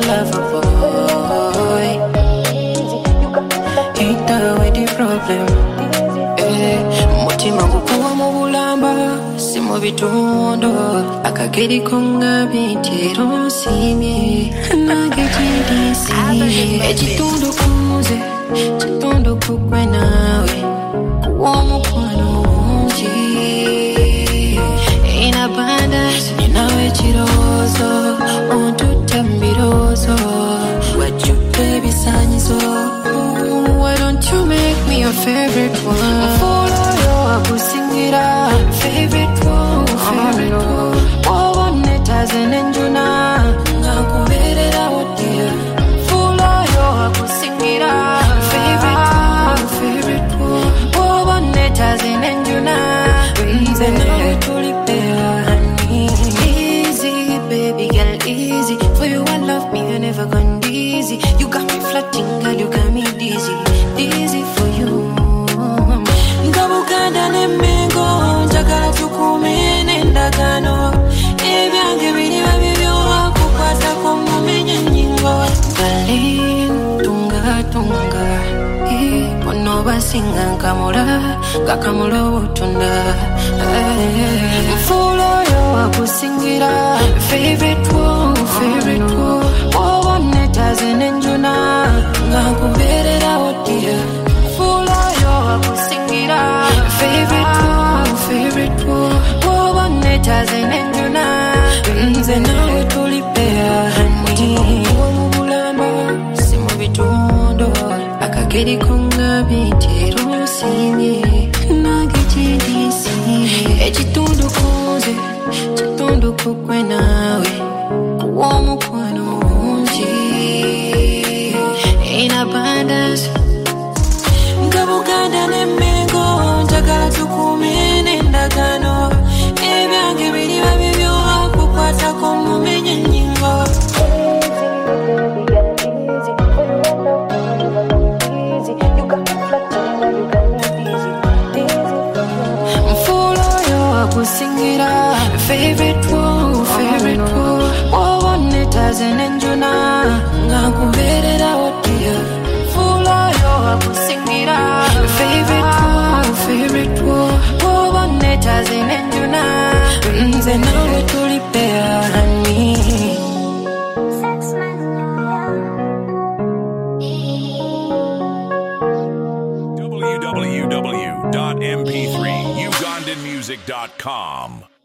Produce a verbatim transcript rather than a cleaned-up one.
lover boy. Ain't that way the problem? Eh, mutima gukuwa mu bulamba, si mu bitondo. Akageri konga bitero simye, nagejidisi. Ekitundu kunze, kitundu kukwe nawe. Kuwa mukwano mungi. In abundance, ninawe chirozo, ontuta mbirozo. What you baby sanyizo. Why don't you make me your favorite one? Follow your akusingira, favorite one, favorite one. Wawa netaze nenjuna, ngakuberera odia. Follow your akusingira, favorite one, favorite one. Wawa netaze nenjuna, nze nawe tulipea honey. Easy, baby girl, easy. For you I love me, I never gone easy. You got me flirting, girl, you got me dizzy, dizzy for you. Ngabukanda nemengo, njagala tukume nendagano. Ebyange biriba bibyo kukwata ko mumenye nyingo. Galin tunga tunga, eh, bono basinga nkamula, ngakamula obutunda. Follow yo akusingira, favorite one, favorite one. Wowo netaze nenjuna, ngakuberera odia. Follow yo akusingira, favorite one, favorite one. Wowo netaze nenjuna, nze nawe tulipea honey. Wamubulamba, si mu bitondo. Akageri konga bitero simye, nagejidisi. Ekitundu kunze, kitundu kukwe nawe. Kuwa mukwano mungi. In abundance, ngabuganda nemengo, njagala tukume nendagano. Ebyange biriba bibyo kukwata ko mumenye nyingo. Akusingira, favorite one, favorite one. Wowo netaze nenjuna, ngakuberera odia. Follow yo akusingira, favorite one, favorite one. Wowo netaze nenjuna, nze nawe tulipea honey. w w w dot m p three ugandan music dot com